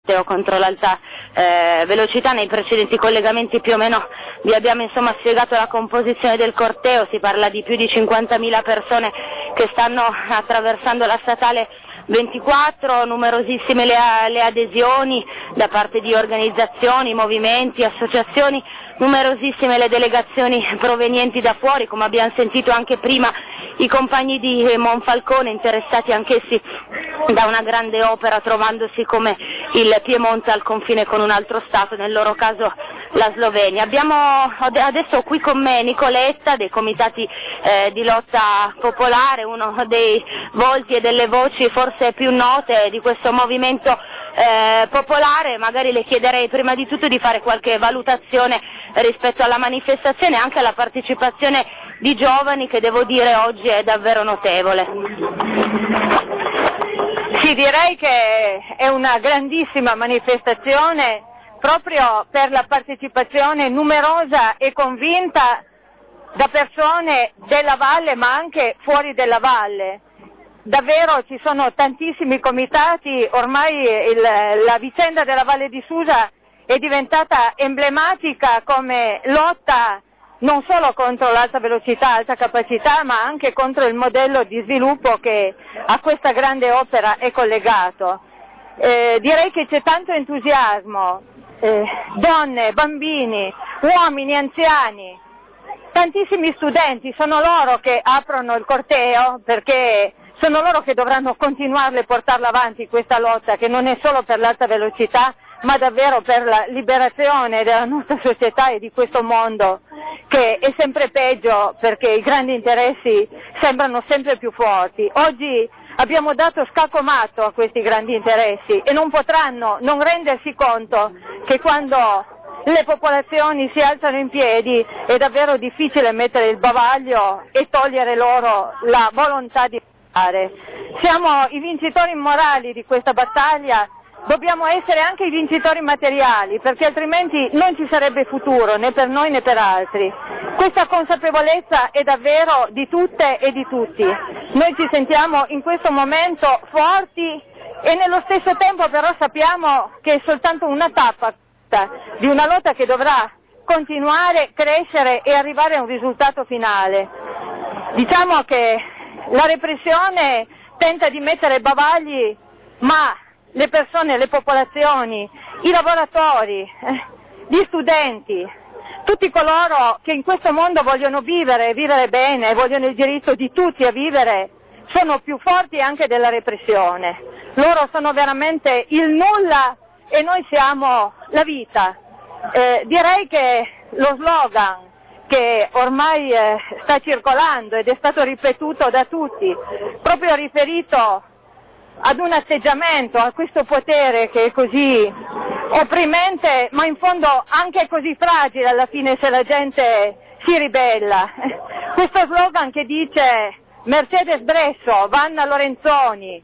contro l'alta velocità. Nei precedenti collegamenti più o meno vi abbiamo insomma spiegato la composizione del corteo. Si parla di più di 50.000 persone che stanno attraversando la statale 24, numerosissime le adesioni da parte di organizzazioni, movimenti, associazioni, numerosissime le delegazioni provenienti da fuori, come abbiamo sentito anche prima i compagni di Monfalcone, interessati anch'essi da una grande opera, trovandosi come il Piemonte al confine con un altro Stato, nel loro caso la Slovenia. Abbiamo adesso qui con me Nicoletta dei comitati di lotta popolare, uno dei volti e delle voci forse più note di questo movimento popolare. Magari le chiederei prima di tutto di fare qualche valutazione rispetto alla manifestazione e anche alla partecipazione di giovani, che devo dire oggi è davvero notevole. Sì, direi che è una grandissima manifestazione proprio per la partecipazione numerosa e convinta da persone della valle ma anche fuori della valle. Davvero ci sono tantissimi comitati, ormai la vicenda della Valle di Susa è diventata emblematica come lotta non solo contro l'alta velocità, alta capacità, ma anche contro il modello di sviluppo che a questa grande opera è collegato. Direi che c'è tanto entusiasmo, donne, bambini, uomini, anziani, tantissimi studenti, sono loro che aprono il corteo perché sono loro che dovranno continuarla e portarla avanti questa lotta, che non è solo per l'alta velocità, ma davvero per la liberazione della nostra società e di questo mondo, che è sempre peggio perché i grandi interessi sembrano sempre più forti. Oggi abbiamo dato scacco matto a questi grandi interessi e non potranno non rendersi conto che quando le popolazioni si alzano in piedi è davvero difficile mettere il bavaglio e togliere loro la volontà di fare. Siamo i vincitori morali di questa battaglia. Dobbiamo essere anche i vincitori materiali, perché altrimenti non ci sarebbe futuro né per noi né per altri. Questa consapevolezza è davvero di tutte e di tutti. Noi ci sentiamo in questo momento forti e nello stesso tempo però sappiamo che è soltanto una tappa di una lotta che dovrà continuare, crescere e arrivare a un risultato finale. Diciamo che la repressione tenta di mettere bavagli, ma le persone, le popolazioni, i lavoratori, gli studenti, tutti coloro che in questo mondo vogliono vivere bene, vogliono il diritto di tutti a vivere, sono più forti anche della repressione. Loro sono veramente il nulla e noi siamo la vita. Direi che lo slogan che ormai sta circolando ed è stato ripetuto da tutti, proprio riferito ad un atteggiamento, a questo potere che è così opprimente, ma in fondo anche così fragile alla fine se la gente si ribella. Questo slogan che dice Mercedes Bresso, Vanna Lorenzoni,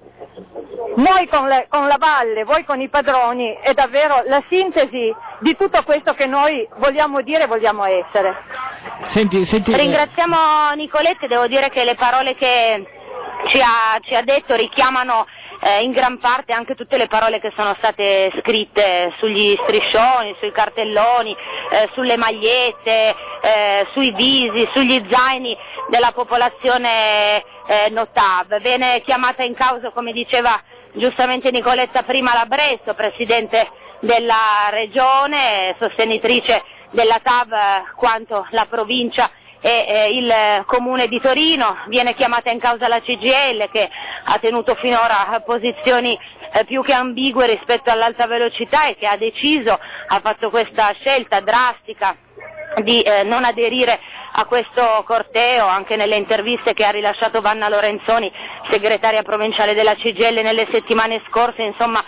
noi con la valle, voi con i padroni, è davvero la sintesi di tutto questo che noi vogliamo dire e vogliamo essere. Senti. Ringraziamo Nicolette, devo dire che le parole che ci ha detto richiamano in gran parte anche tutte le parole che sono state scritte sugli striscioni, sui cartelloni, sulle magliette, sui visi, sugli zaini della popolazione Notav. Viene chiamata in causa, come diceva giustamente Nicoletta prima, la Bresso, presidente della regione, sostenitrice della TAV quanto la provincia e il comune di Torino. Viene chiamata in causa la CGIL, che ha tenuto finora posizioni più che ambigue rispetto all'alta velocità e che ha fatto questa scelta drastica di non aderire a questo corteo. Anche nelle interviste che ha rilasciato Vanna Lorenzoni, segretaria provinciale della CGIL, nelle settimane scorse, insomma,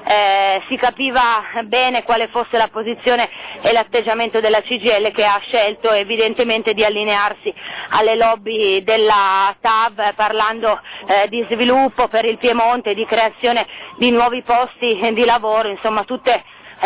si capiva bene quale fosse la posizione e l'atteggiamento della CGIL, che ha scelto evidentemente di allinearsi alle lobby della TAV, parlando di sviluppo per il Piemonte, di creazione di nuovi posti di lavoro, insomma tutte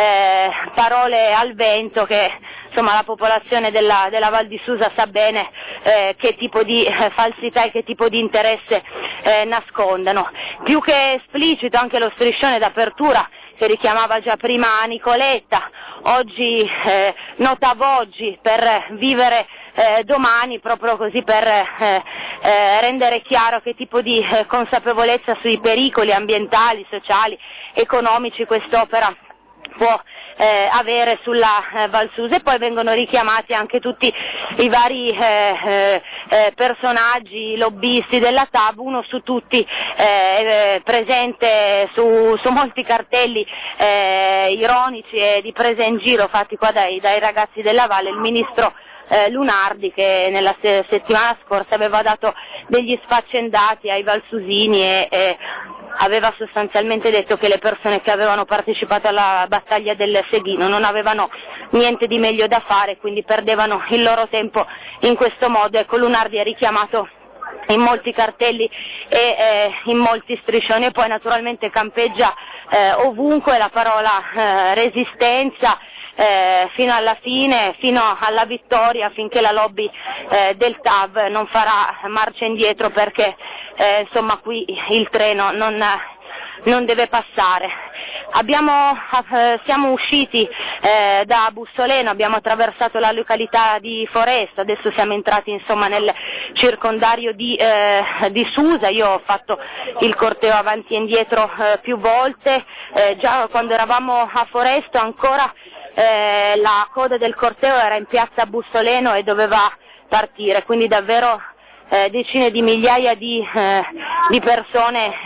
parole al vento che insomma la popolazione della Val di Susa sa bene che tipo di falsità e che tipo di interesse nascondano. Più che esplicito anche lo striscione d'apertura che richiamava già prima Nicoletta, oggi notavo oggi per vivere domani, proprio così per rendere chiaro che tipo di consapevolezza sui pericoli ambientali, sociali, economici quest'opera può avere sulla Val Susa. E poi vengono richiamati anche tutti i vari personaggi, lobbisti della TAV, uno su tutti presente su molti cartelli ironici e di presa in giro fatti qua dai ragazzi della Valle, il ministro Lunardi, che nella settimana scorsa aveva dato degli sfaccendati ai valsusini e aveva sostanzialmente detto che le persone che avevano partecipato alla battaglia del Seghino non avevano niente di meglio da fare, quindi perdevano il loro tempo in questo modo. Ecco, Lunardi è richiamato in molti cartelli e in molti striscioni, e poi naturalmente campeggia ovunque la parola resistenza, fino alla fine, fino alla vittoria, finché la lobby del TAV non farà marcia indietro, perché insomma qui il treno non deve passare. Siamo usciti da Bussoleno, abbiamo attraversato la località di Foresta, adesso siamo entrati insomma nel circondario di Susa. Io ho fatto il corteo avanti e indietro più volte, già quando eravamo a Foresta ancora la coda del corteo era in piazza Bussoleno e doveva partire, quindi davvero decine di migliaia di persone